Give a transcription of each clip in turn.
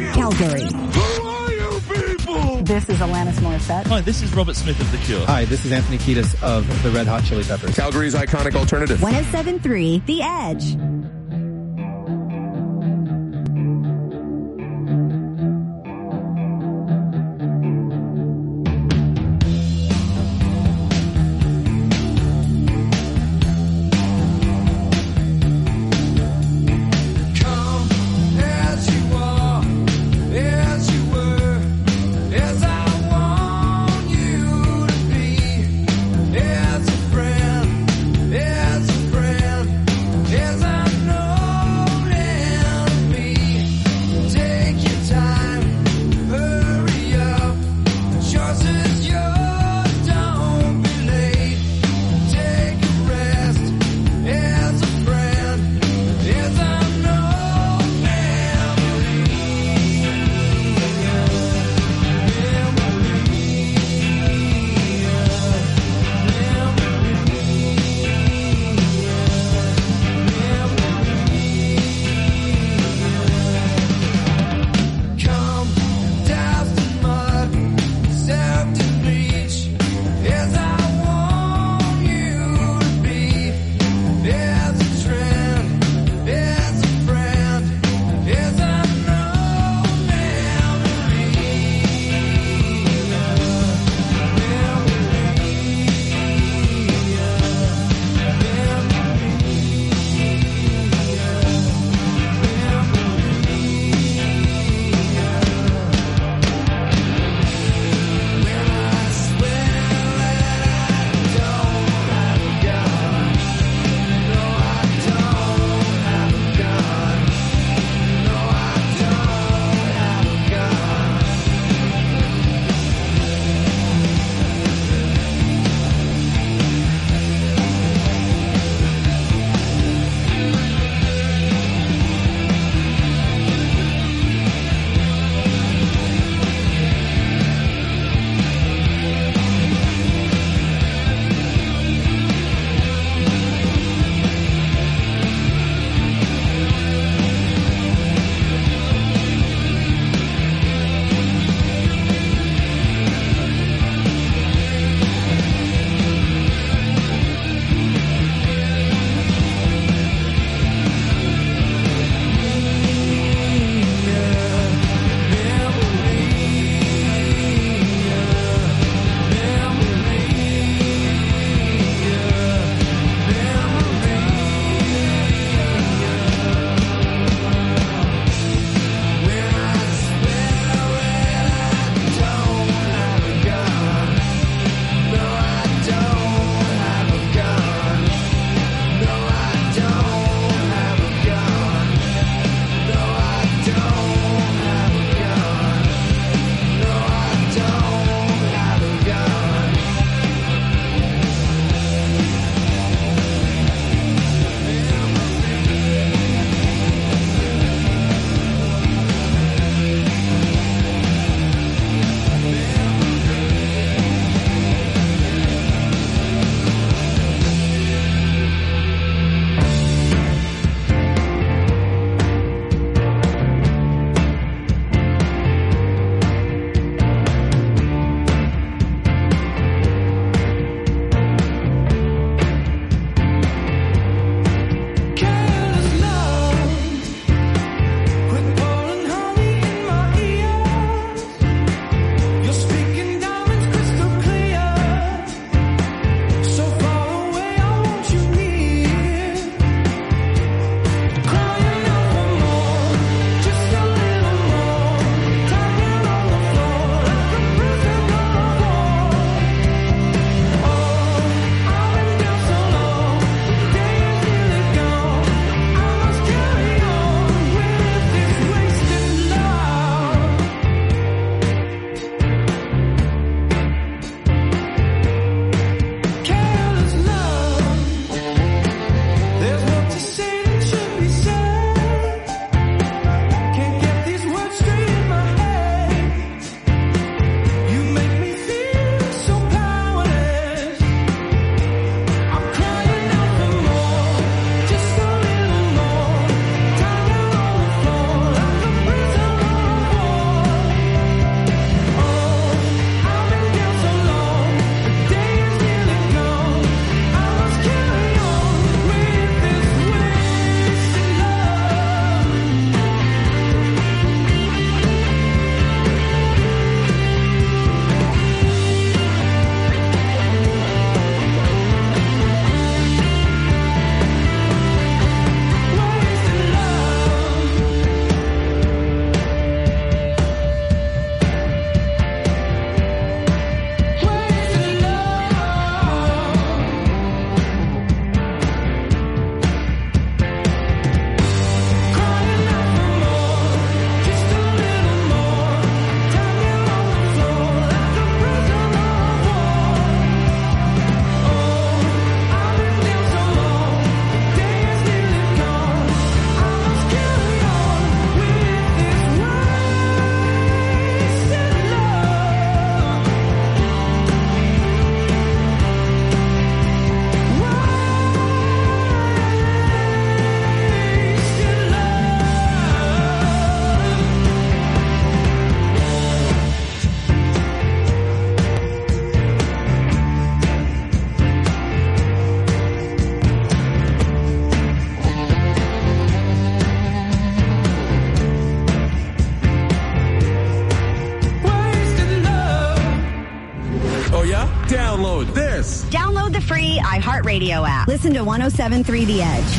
Calgary. Who are you people? This is Alanis Morissette. Hi, this is Robert Smith of The Cure. Hi, this is Anthony Kiedis of the Red Hot Chili Peppers. Calgary's iconic alternative. 107.3 The Edge. As a friend, as I know. this. Download the free iHeartRadio app. Listen to 107.3 The Edge.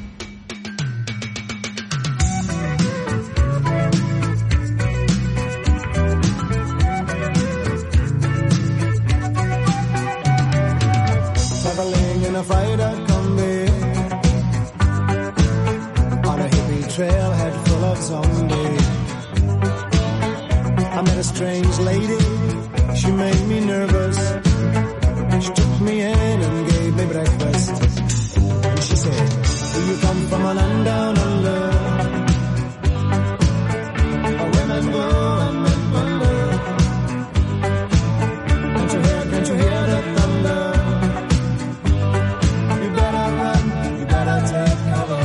Traveling in a freighter combi on a hippie trailhead full of zombies. I met a strange lady, she made me nervous. She took me in and gave me breakfast. And she said, do you come from a land down under? Where women go and men wonder. Can't you hear the thunder? You better run, you better take cover.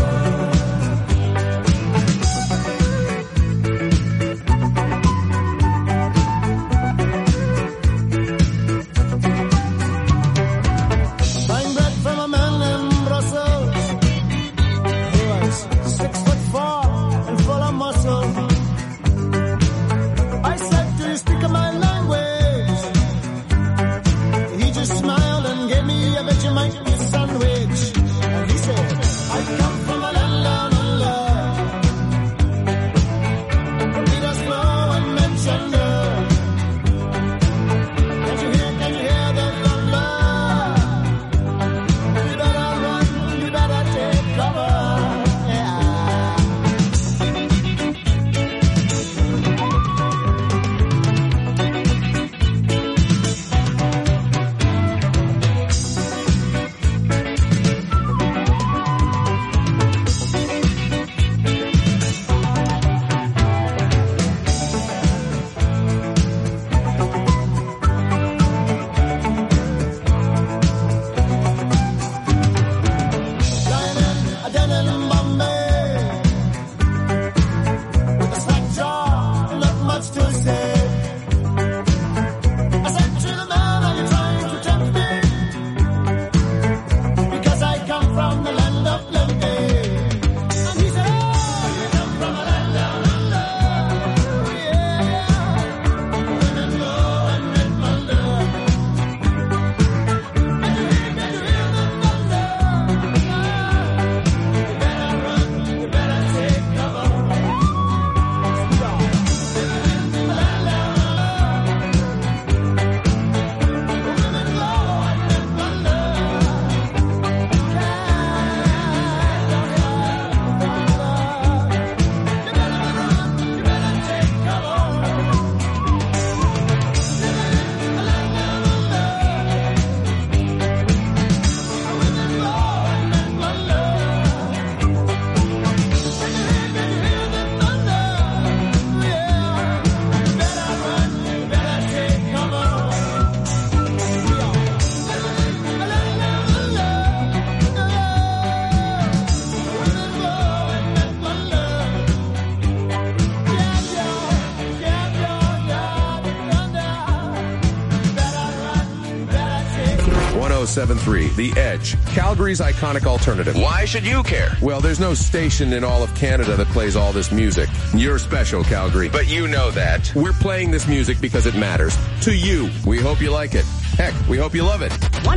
The Edge, Calgary's iconic alternative. Why should you care? Well, there's no station in all of Canada that plays all this music. You're special, Calgary. But you know that. We're playing this music because it matters. To you. We hope you like it. Heck, we hope you love it.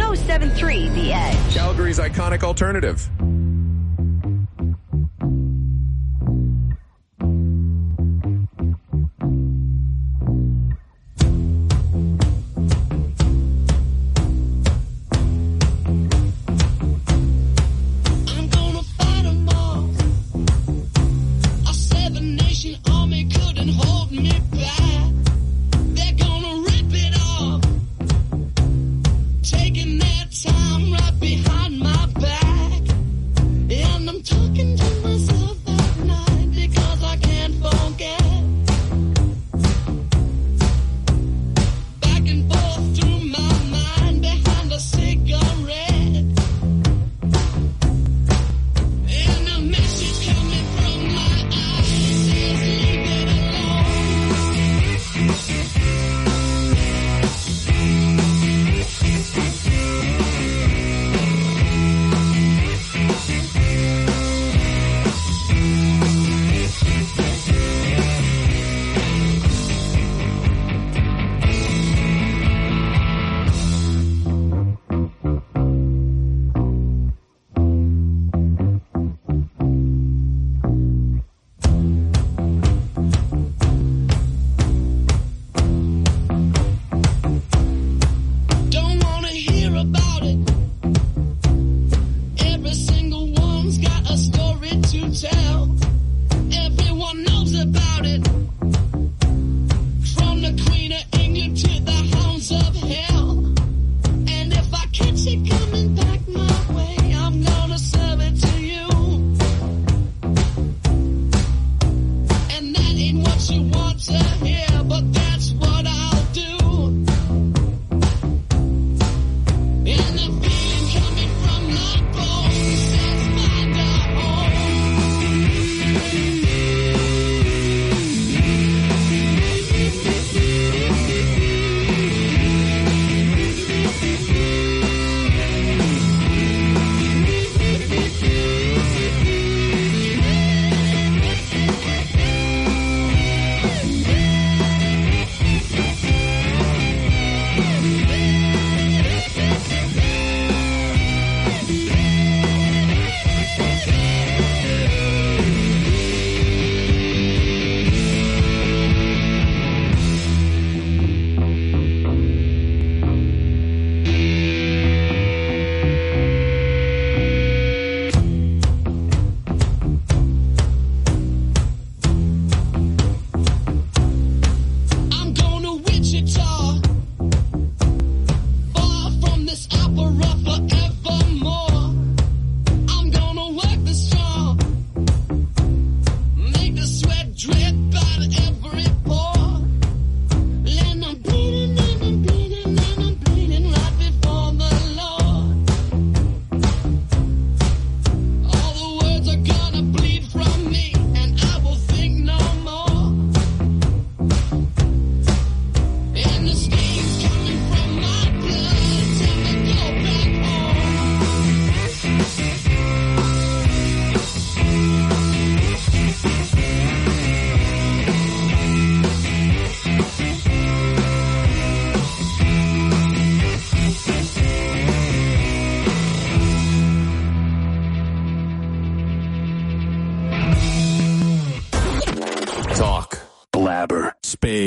107.3 The Edge. Calgary's iconic alternative. Taking their time right behind my back.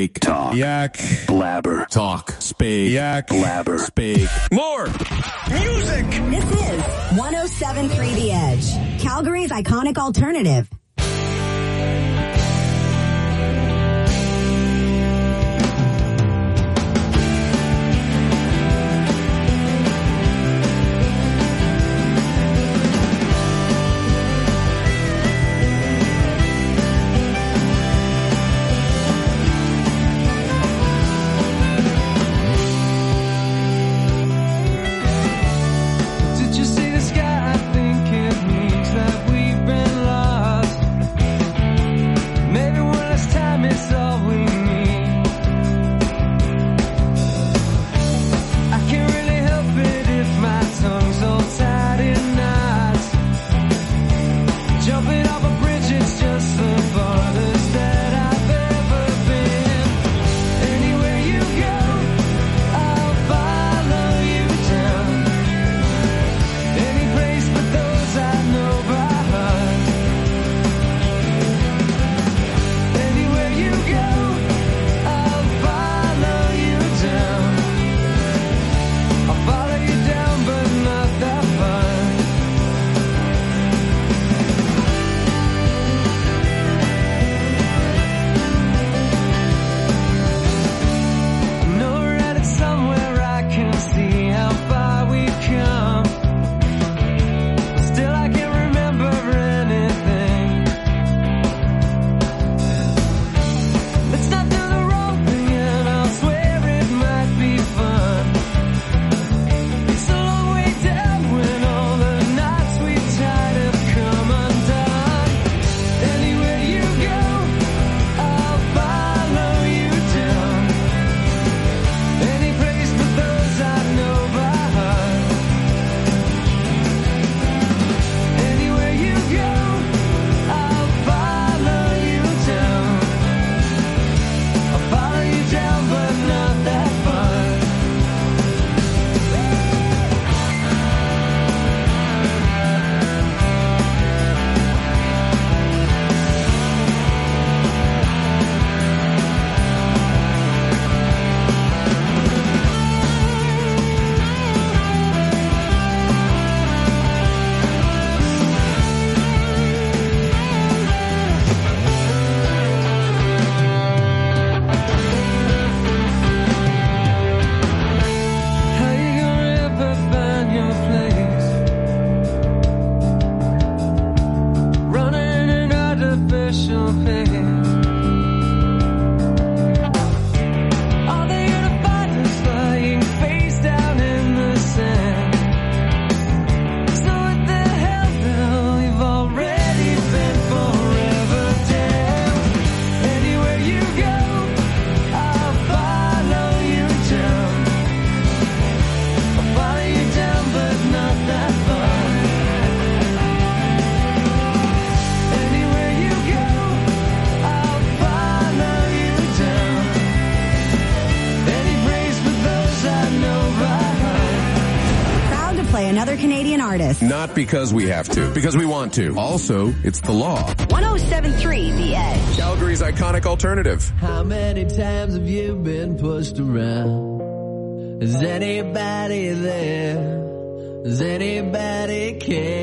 Speak. Talk. Yak. Blabber. Talk. Speak. Yak. Blabber. Speak. More music. This is 107.3 The Edge, Calgary's iconic alternative. Another Canadian artist. Not because we have to, because we want to. Also, it's the law. 107.3 The Edge. Calgary's iconic alternative. How many times have you been pushed around? Is anybody there? Does anybody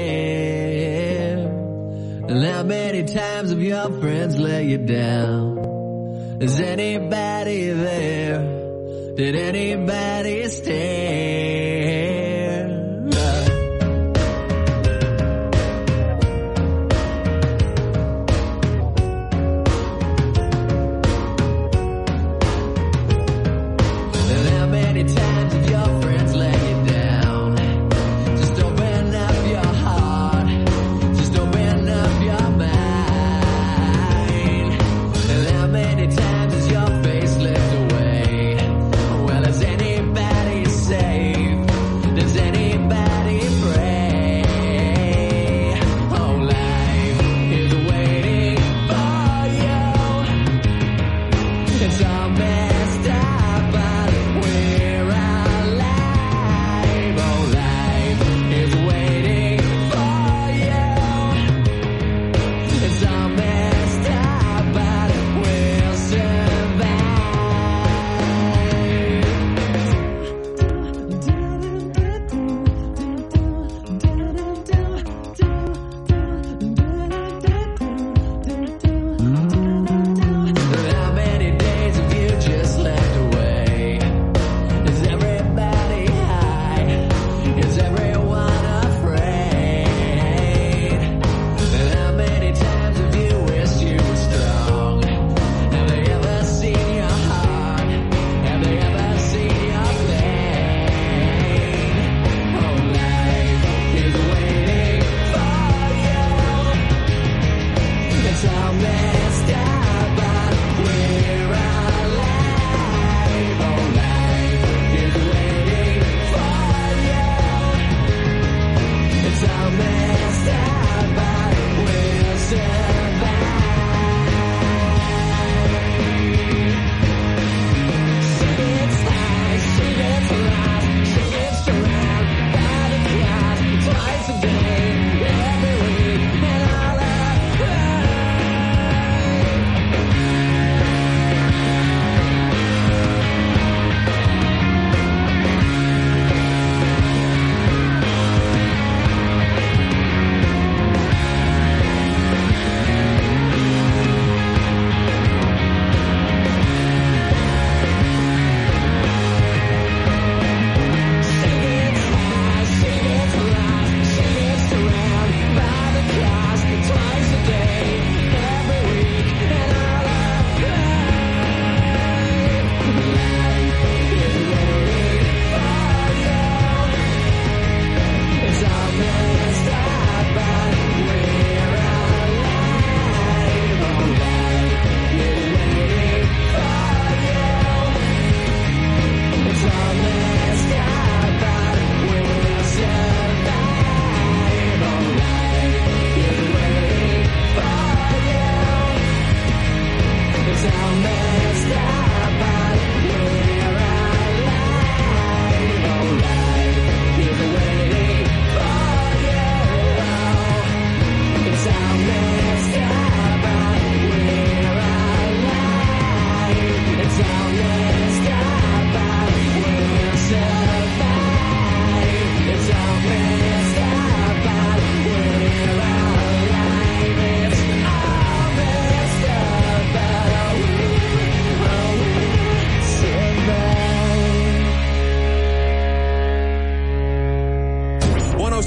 care? And how many times have your friends let you down? Is anybody there? Did anybody stare?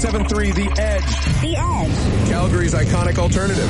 107.3 The Edge. The Edge. Calgary's iconic alternative.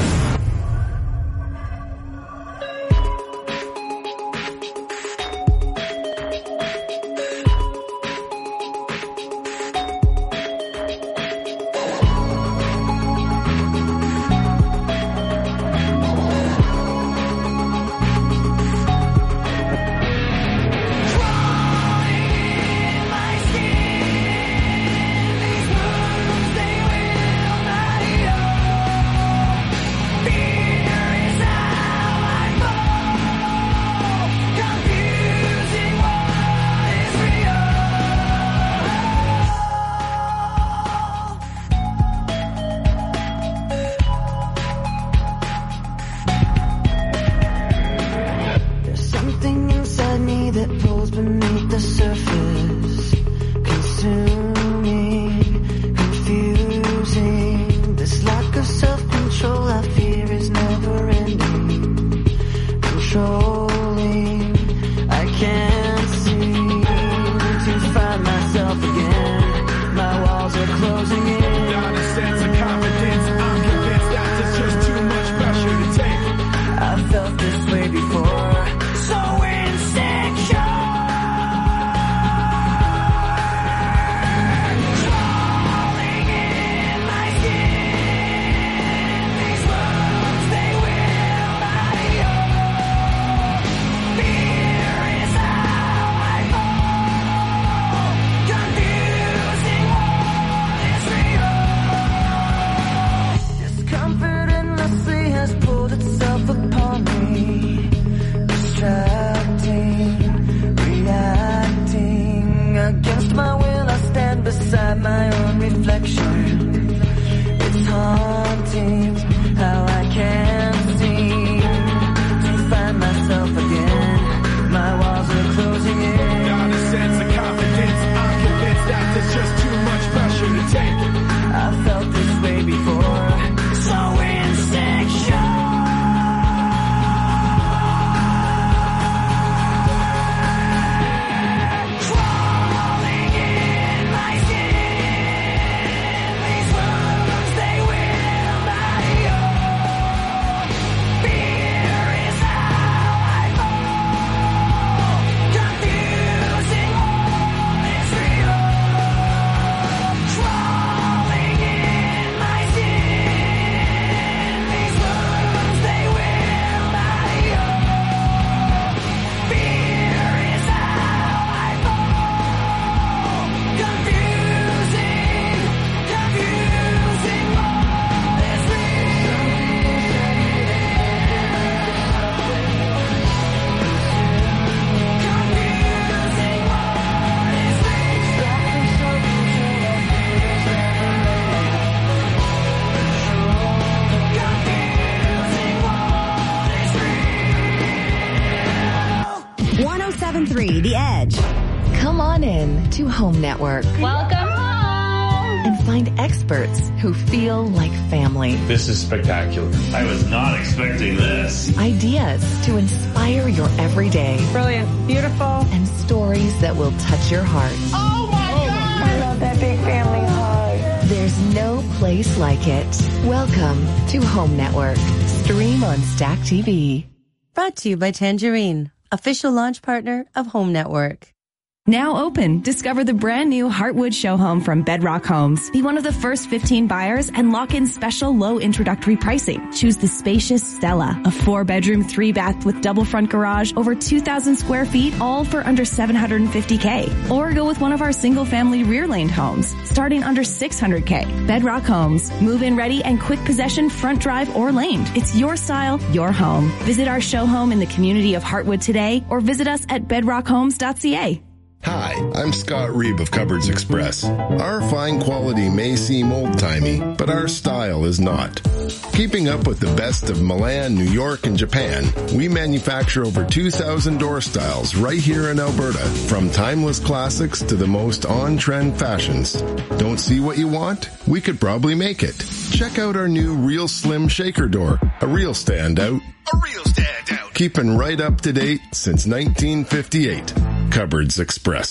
The Edge. Come on in to Home Network. Welcome home. And find experts who feel like family. This is spectacular. I was not expecting this. Ideas to inspire your everyday. Brilliant. Beautiful. And stories that will touch your heart. Oh my God. I love that big family hug. There's no place like it. Welcome to Home Network. Stream on Stack TV. Brought to you by Tangerine, official launch partner of Home Network. Now open. Discover the brand new Heartwood show home from Bedrock Homes. Be one of the first 15 buyers and lock in special low introductory pricing. Choose the spacious Stella, a 4-bedroom, 3-bath with double front garage, over 2,000 square feet, all for under $750K. Or go with one of our single family rear laned homes, starting under $600K. Bedrock Homes. Move in ready and quick possession, front drive or laned. It's your style, your home. Visit our show home in the community of Heartwood today or visit us at bedrockhomes.ca. Hi, I'm Scott Reeb of Cupboards Express. Our fine quality may seem old-timey, but our style is not. Keeping up with the best of Milan, New York, and Japan, we manufacture over 2,000 door styles right here in Alberta, from timeless classics to the most on-trend fashions. Don't see what you want? We could probably make it. Check out our new Real Slim Shaker Door, a real standout. A real standout. Keeping right up to date since 1958. Cupboards Express.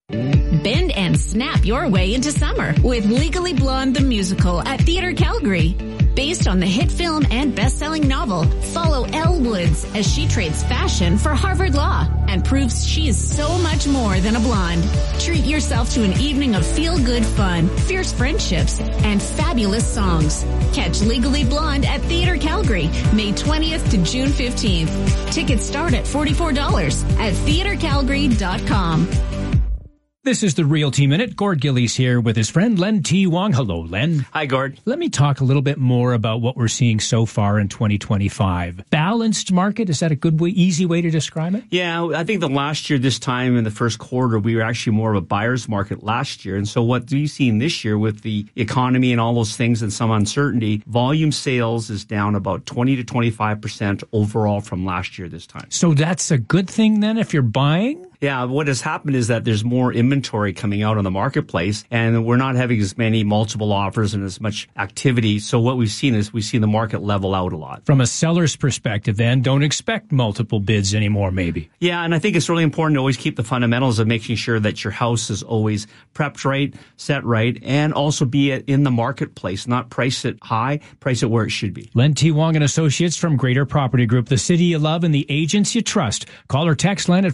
Bend and snap your way into summer with Legally Blonde the Musical at Theatre Calgary. Based on the hit film and best-selling novel, follow Elle Woods as she trades fashion for Harvard Law and proves she is so much more than a blonde. Treat yourself to an evening of feel-good fun, fierce friendships, and fabulous songs. Catch Legally Blonde at Theatre Calgary, May 20th to June 15th. Tickets start at $44 at theatrecalgary.com. This is the Realty Minute. Gord Gillies here with his friend Len T. Wong. Hello, Len. Hi, Gord. Let me talk a little bit more about what we're seeing so far in 2025. Balanced market, is that a good way, easy way to describe it? Yeah, I think the last year, this time in the first quarter, we were actually more of a buyer's market last year. And so what we've seen this year with the economy and all those things and some uncertainty, volume sales is down about 20 to 25% overall from last year this time. So that's a good thing then if you're buying? Yeah, what has happened is that there's more inventory coming out on the marketplace, and we're not having as many multiple offers and as much activity. So what we've seen is the market level out a lot. From a seller's perspective, then, don't expect multiple bids anymore, maybe. Yeah, and I think it's really important to always keep the fundamentals of making sure that your house is always prepped right, set right, and also be in the marketplace, not price it high, price it where it should be. Len T. Wong and Associates from Greater Property Group, the city you love and the agents you trust. Call or text Len at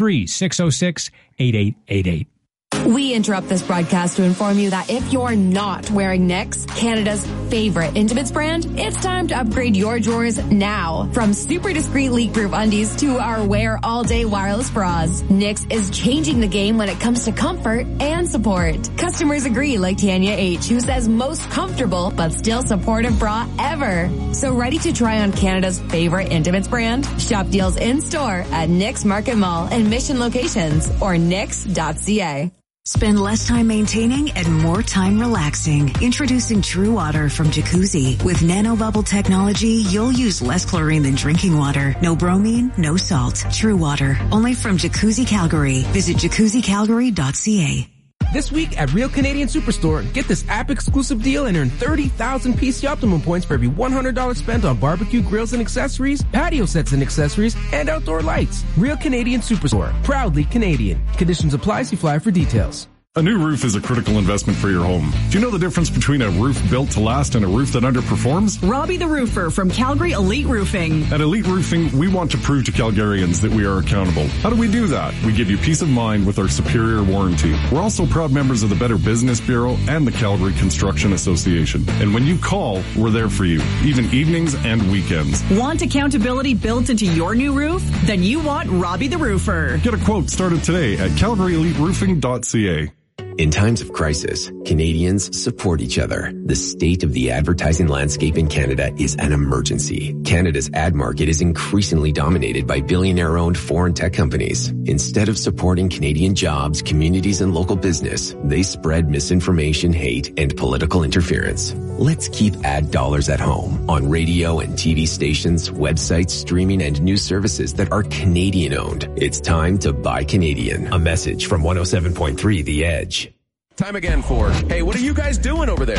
403-606-8888. We interrupt this broadcast to inform you that if you're not wearing Knix, Canada's favorite intimates brand, it's time to upgrade your drawers now. From super discreet leak-proof undies to our wear all-day wireless bras, Knix is changing the game when it comes to comfort and support. Customers agree, like Tanya H., who says most comfortable but still supportive bra ever. So ready to try on Canada's favorite intimates brand? Shop deals in-store at Knix Market Mall and Mission locations or knix.ca. Spend less time maintaining and more time relaxing. Introducing True Water from Jacuzzi. With nanobubble technology, you'll use less chlorine than drinking water. No bromine, no salt. True Water. Only from Jacuzzi Calgary. Visit jacuzzicalgary.ca. This week at Real Canadian Superstore, get this app-exclusive deal and earn 30,000 PC Optimum points for every $100 spent on barbecue grills and accessories, patio sets and accessories, and outdoor lights. Real Canadian Superstore. Proudly Canadian. Conditions apply. See flyer for details. A new roof is a critical investment for your home. Do you know the difference between a roof built to last and a roof that underperforms? Robbie the Roofer from Calgary Elite Roofing. At Elite Roofing, we want to prove to Calgarians that we are accountable. How do we do that? We give you peace of mind with our superior warranty. We're also proud members of the Better Business Bureau and the Calgary Construction Association. And when you call, we're there for you, even evenings and weekends. Want accountability built into your new roof? Then you want Robbie the Roofer. Get a quote started today at calgaryeliteroofing.ca. In times of crisis, Canadians support each other. The state of the advertising landscape in Canada is an emergency. Canada's ad market is increasingly dominated by billionaire-owned foreign tech companies. Instead of supporting Canadian jobs, communities, and local business, they spread misinformation, hate, and political interference. Let's keep ad dollars at home on radio and TV stations, websites, streaming, and news services that are Canadian-owned. It's time to buy Canadian. A message from 107.3 The Edge. Time again for, hey, what are you guys doing over there?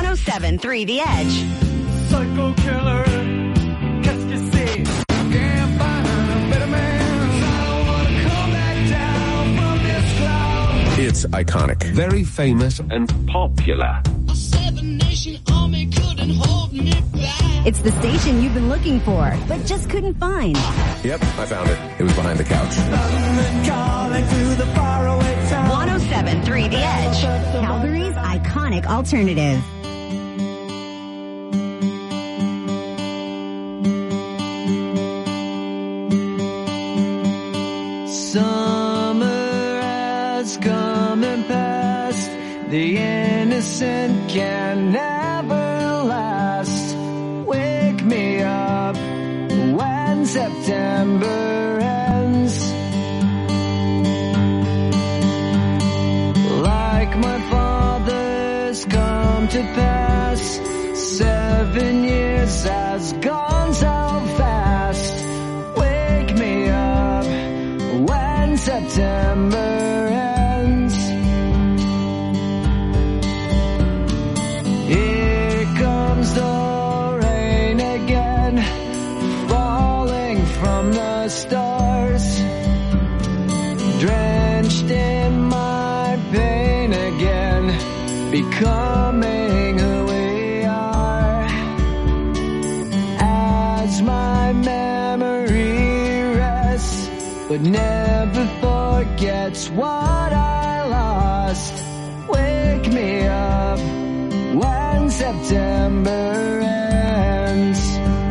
107.3 The Edge. Psycho killer, qu'est-ce que c'est? Can't find a better man. I don't want to come back down from this cloud. It's iconic. Very famous and popular. A seven-nation army couldn't hold me back. It's the station you've been looking for, but just couldn't find. Yep, I found it. It was behind the couch. 107.3 The Edge. Calgary's iconic alternative. Summer has come and passed. The innocent can never last. Wake me up when September ends. Like my father's come to pass. 7 years has gone so fast. Wake me up when September ends. Here comes the rain again, falling from the stars, drenched in my becoming who we are. As my memory rests, but never forgets what I lost. Wake me up when September ends.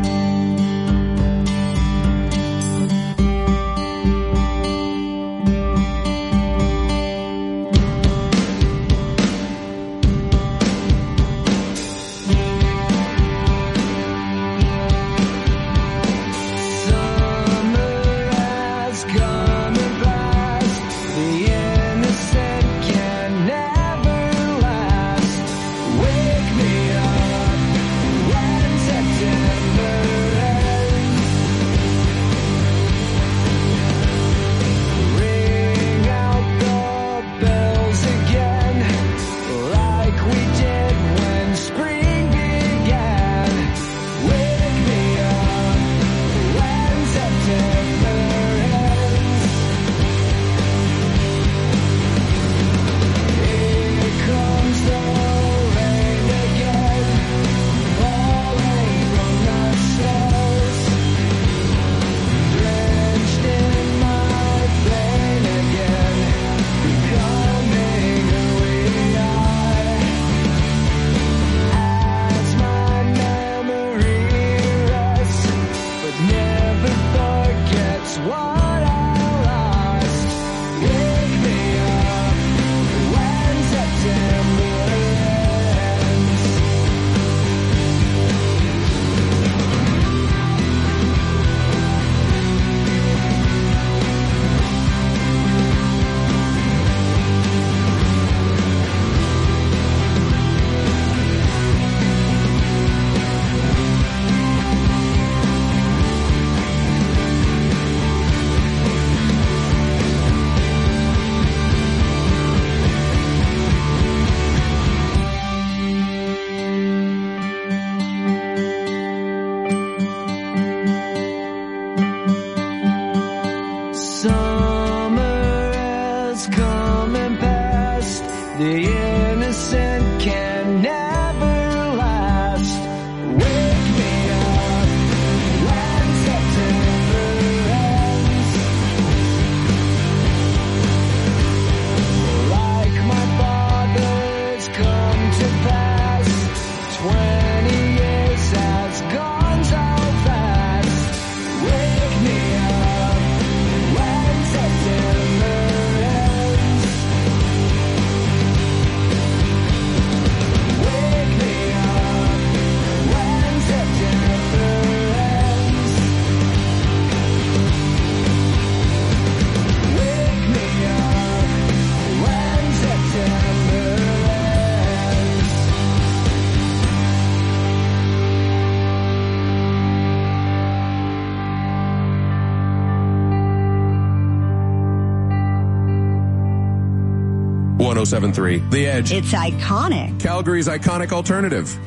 The Edge. It's iconic. Calgary's iconic alternative.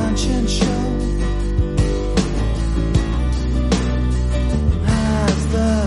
As the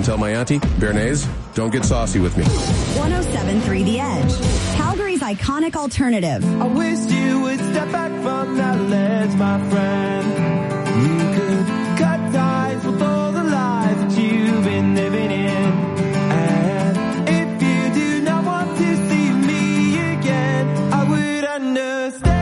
tell my auntie, Bernays, don't get saucy with me. 107.3 The Edge, Calgary's iconic alternative. I wish you would step back from that ledge, my friend. You could cut ties with all the lies that you've been living in. And if you do not want to see me again, I would understand.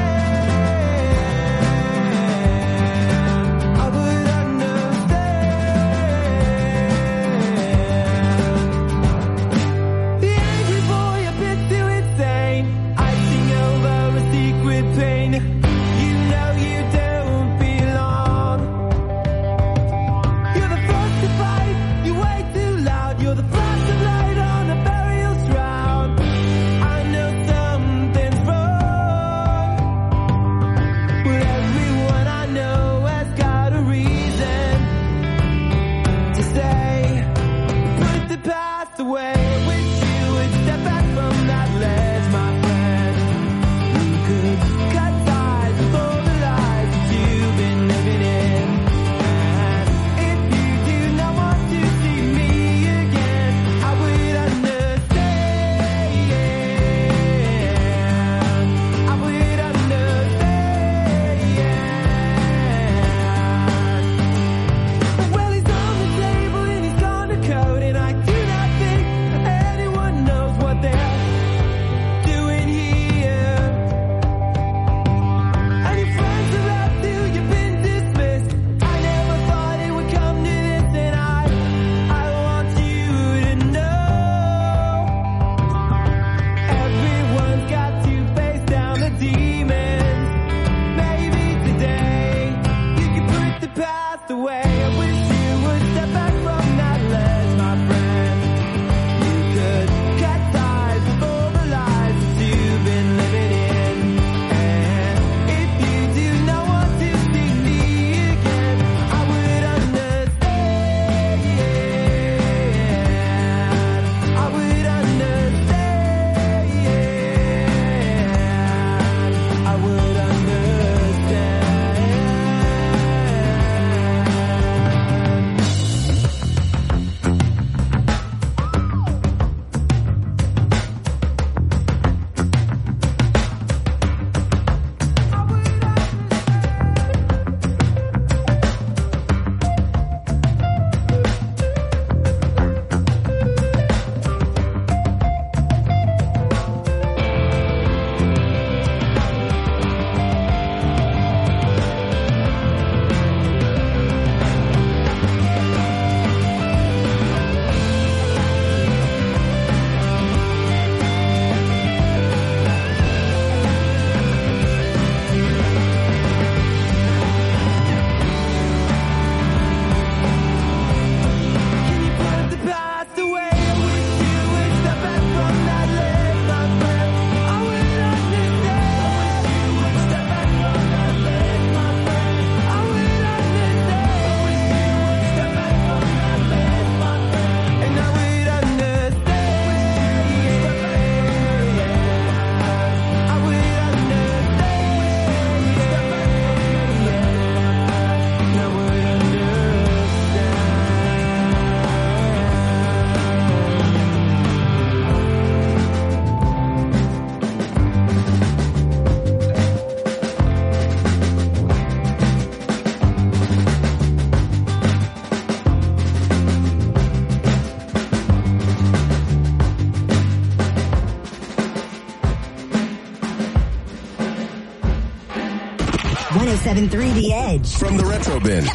The Edge. From the Retro Bin,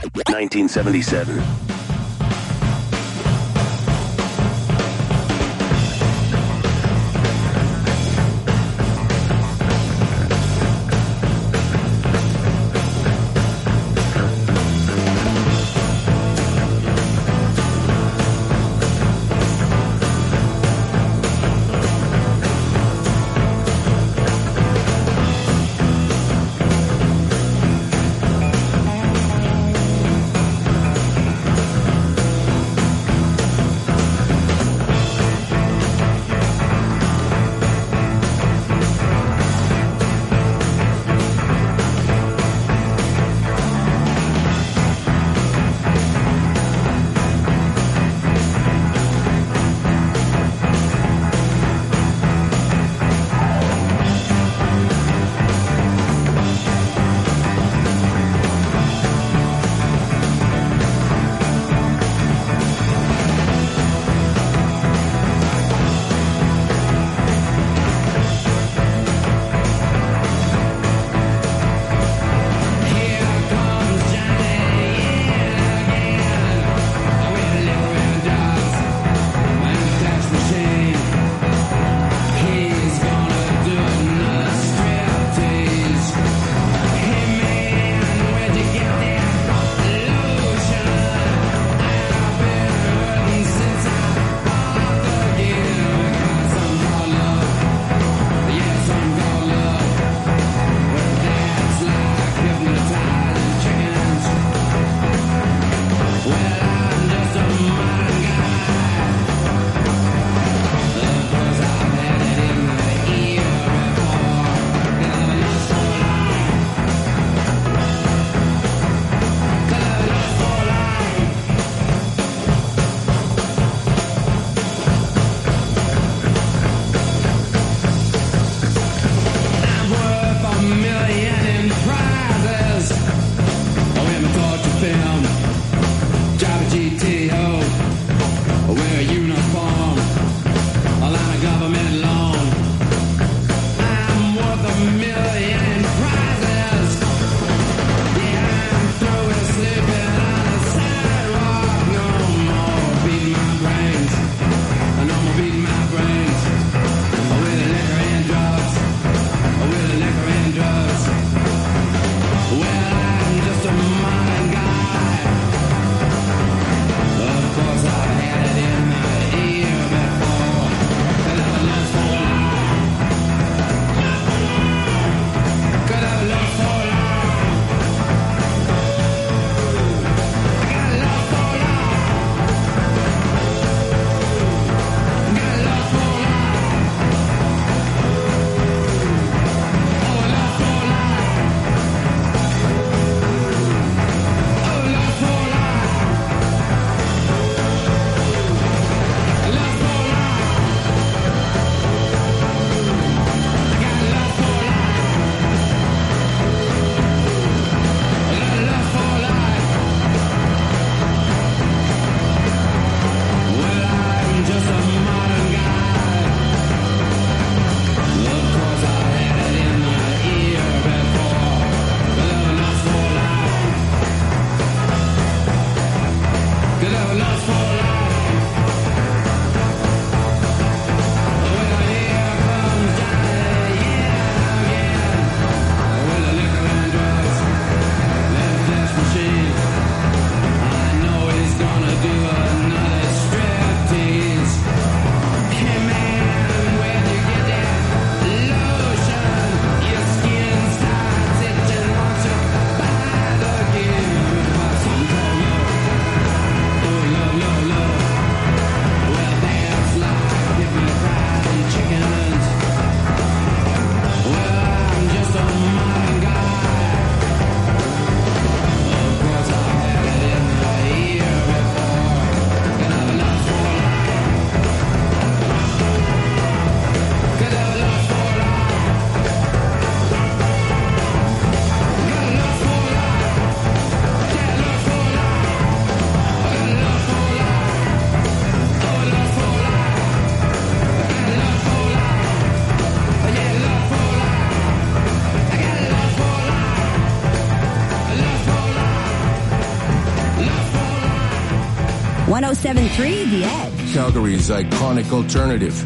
1977. 107.3 The Edge. Calgary's iconic alternative.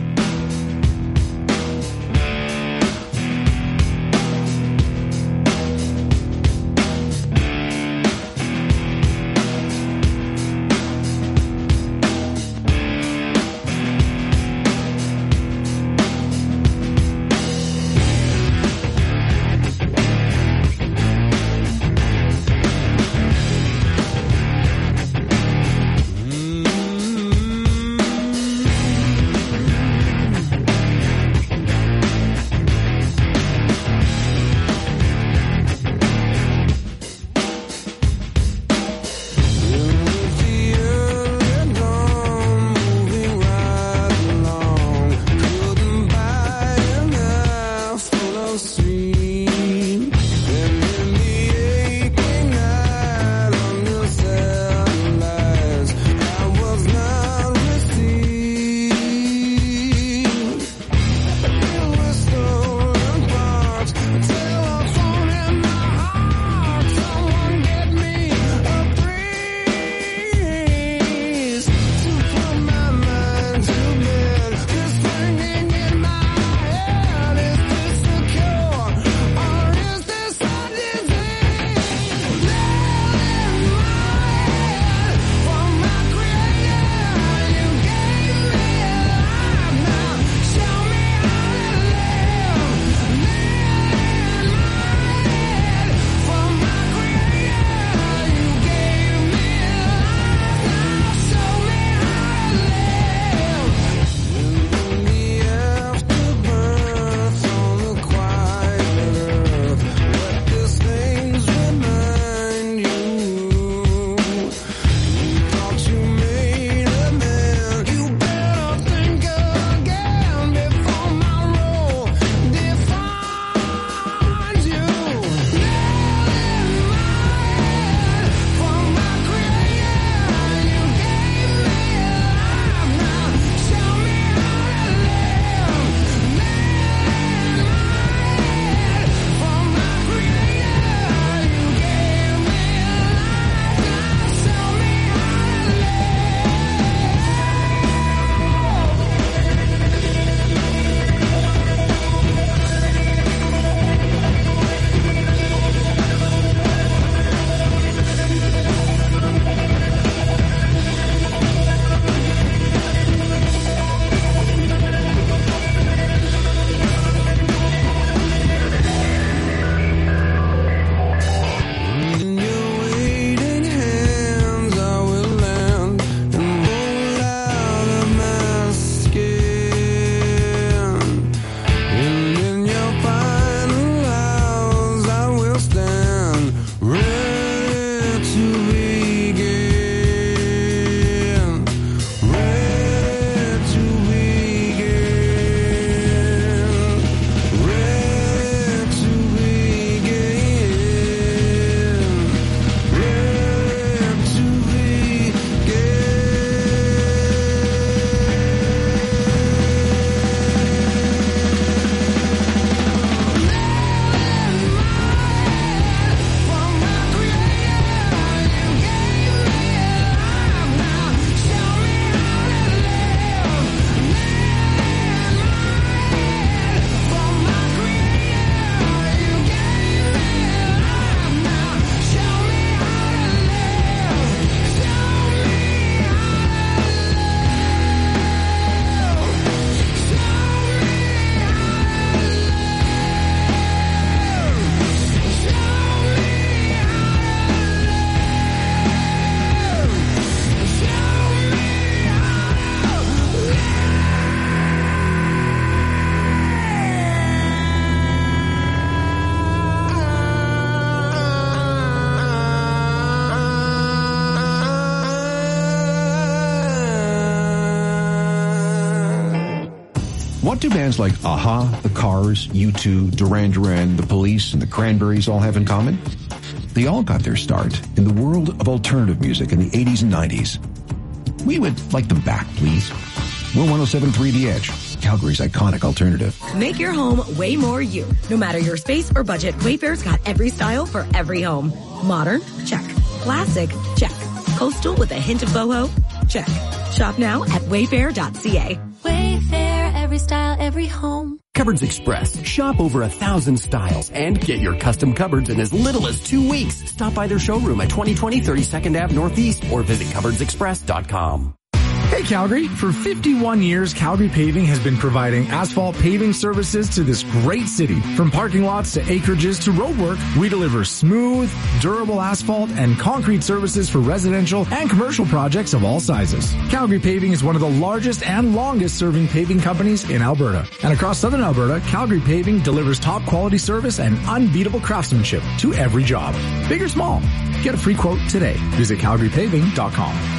What do bands like Aha, The Cars, U2, Duran Duran, The Police, and The Cranberries all have in common? They all got their start in the world of alternative music in the 80s and 90s. We would like them back, please. We're 107.3 The Edge, Calgary's iconic alternative. Make your home way more you. No matter your space or budget, Wayfair's got every style for every home. Modern? Check. Classic? Check. Coastal with a hint of boho? Check. Shop now at wayfair.ca. Wayfair, every style, every home. Cupboards Express. Shop over 1,000 styles and get your custom cupboards in as little as 2 weeks. Stop by their showroom at 2020 32nd Ave Northeast or visit cupboardsexpress.com. Hey Calgary, for 51 years, Calgary Paving has been providing asphalt paving services to this great city. From parking lots to acreages to roadwork, we deliver smooth, durable asphalt and concrete services for residential and commercial projects of all sizes. Calgary Paving is one of the largest and longest serving paving companies in Alberta. And across southern Alberta, Calgary Paving delivers top quality service and unbeatable craftsmanship to every job, big or small. Get a free quote today. Visit calgarypaving.com.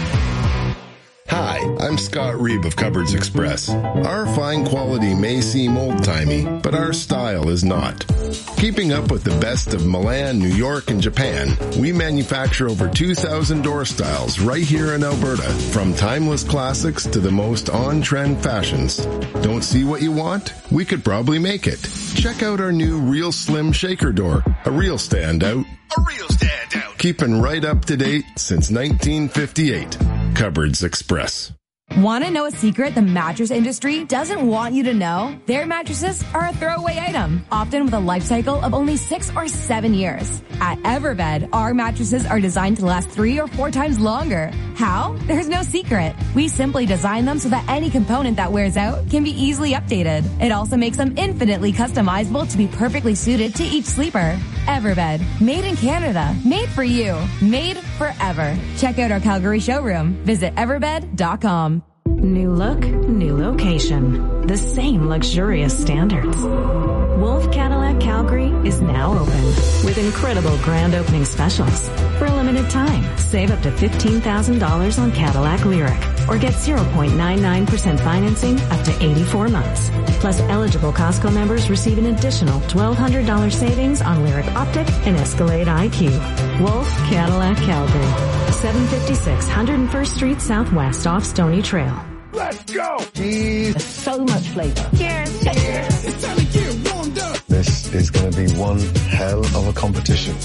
Hi, I'm Scott Reeb of Cupboards Express. Our fine quality may seem old-timey, but our style is not. Keeping up with the best of Milan, New York, and Japan, we manufacture over 2,000 door styles right here in Alberta, from timeless classics to the most on-trend fashions. Don't see what you want? We could probably make it. Check out our new Real Slim Shaker Door, a real standout. A real standout. Keeping right up to date since 1958. Cupboards Express. Want to know a secret the mattress industry doesn't want you to know? Their mattresses are a throwaway item, often with a life cycle of only 6 or 7 years. At Everbed, our mattresses are designed to last 3 or 4 times longer. How? There's no secret. We simply design them so that any component that wears out can be easily updated. It also makes them infinitely customizable to be perfectly suited to each sleeper. Everbed, made in Canada, made for you, made forever. Check out our Calgary showroom. Visit everbed.com. New look, new location. The same luxurious standards. Wolf Cadillac Calgary is now open with incredible grand opening specials. For a limited time, save up to $15,000 on Cadillac Lyric or get 0.99% financing up to 84 months. Plus, eligible Costco members receive an additional $1,200 savings on Lyric Optic and Escalade IQ. Wolf Cadillac Calgary, 756 101st Street Southwest off Stony Trail. Let's go! Jeez, so much flavor. Cheers! Cheers! It's time to get warmed up. This is going to be one hell of a competition.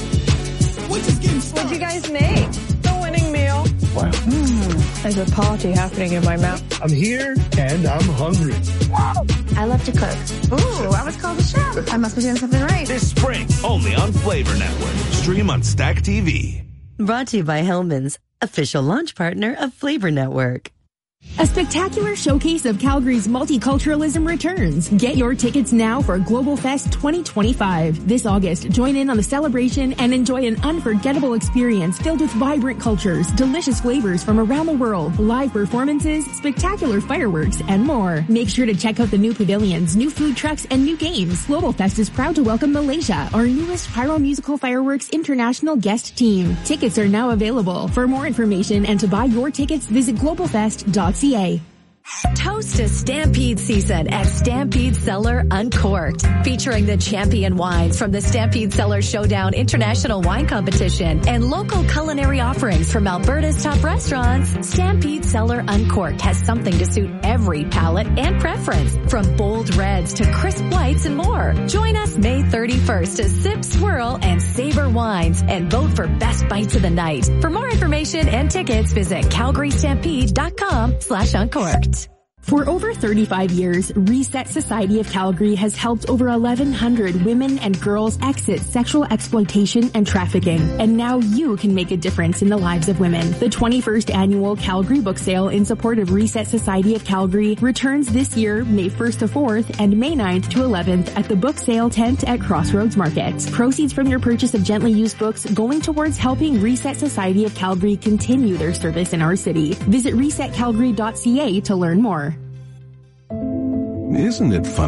What'd you guys make? The winning meal. Wow. There's a party happening in my mouth. I'm here and I'm hungry. I love to cook. Ooh, I was called a chef. I must be doing something right. This spring, only on Flavor Network. Stream on Stack TV. Brought to you by Hellman's, official launch partner of Flavor Network. A spectacular showcase of Calgary's multiculturalism returns. Get your tickets now for Global Fest 2025. This August, join in on the celebration and enjoy an unforgettable experience filled with vibrant cultures, delicious flavors from around the world, live performances, spectacular fireworks, and more. Make sure to check out the new pavilions, new food trucks, and new games. Global Fest is proud to welcome Malaysia, our newest pyro-musical fireworks international guest team. Tickets are now available. For more information and to buy your tickets, visit globalfest.ca. Toast to Stampede season at Stampede Cellar Uncorked. Featuring the champion wines from the Stampede Cellar Showdown International Wine Competition and local culinary offerings from Alberta's top restaurants, Stampede Cellar Uncorked has something to suit every palate and preference, from bold reds to crisp whites and more. Join us May 31st to sip, swirl, and savor wines and vote for best bites of the night. For more information and tickets, visit calgarystampede.com/uncorked. For over 35 years, Reset Society of Calgary has helped over 1,100 women and girls exit sexual exploitation and trafficking. And now you can make a difference in the lives of women. The 21st annual Calgary Book Sale in support of Reset Society of Calgary returns this year, May 1st to 4th and May 9th to 11th at the Book Sale tent at Crossroads Market. Proceeds from your purchase of gently used books going towards helping Reset Society of Calgary continue their service in our city. Visit resetcalgary.ca to learn more. Isn't it fun